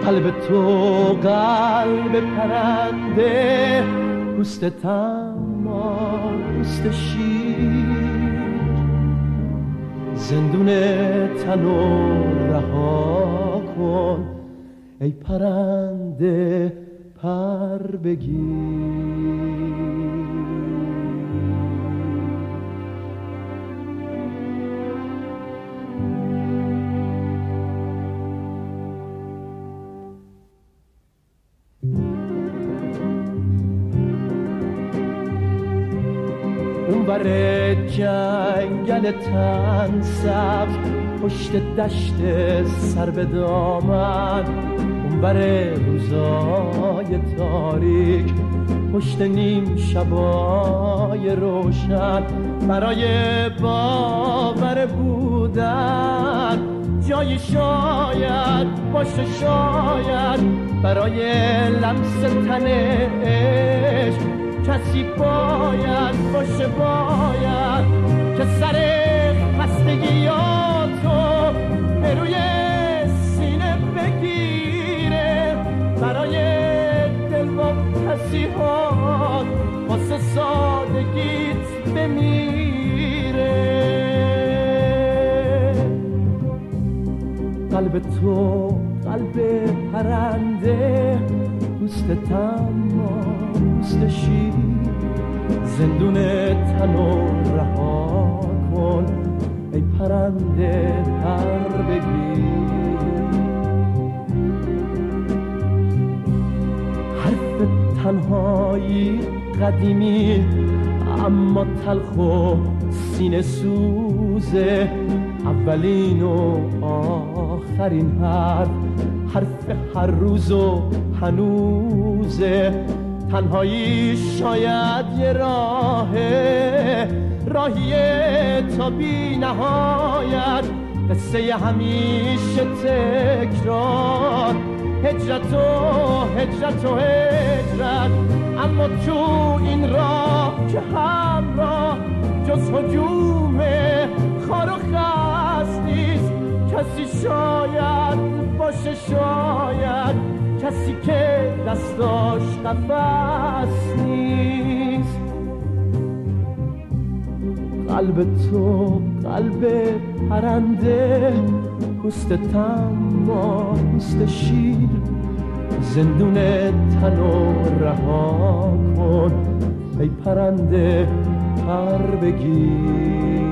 قلب تو قلب پرنده، پوست تمام پوست شیر، زندون تنو رها کن ای پرنده پر بگیر. اونور جنگل تن سبز پشت دشت سر به دامن، اونور روزای تاریک پشت نیم شبای روشن، برای باور بودن جایی شاید باشه، شاید برای لمس تن عشق کسی باید باشه، باید که سر خستگیاتو به روی سینه بگیره، برای دل با پسیحات واسه سادگیت بمیره. قلب تو قلب پرنده، پوست تمام پوست شیر، زندون تنو رها کن ای پرنده پر بگیر. حرف تنهایی قدیمی اما تلخ و سینه سوزه، اولین و آخرین حرف هر روز و هنوزه. تنهایی شاید یه راهیه تا بی نهایت، قصه همیشه تکرار، هجرت و هجرت. اما تو این راه که همراه جز هجوم خار و خس نیست، کسی شاید باشه، شاید کسی که دستاش قفس نیست. قلب تو قلب پرنده، پوست تمام پوست شیر، زندون تنو رها کن ای پرنده پر بگیر.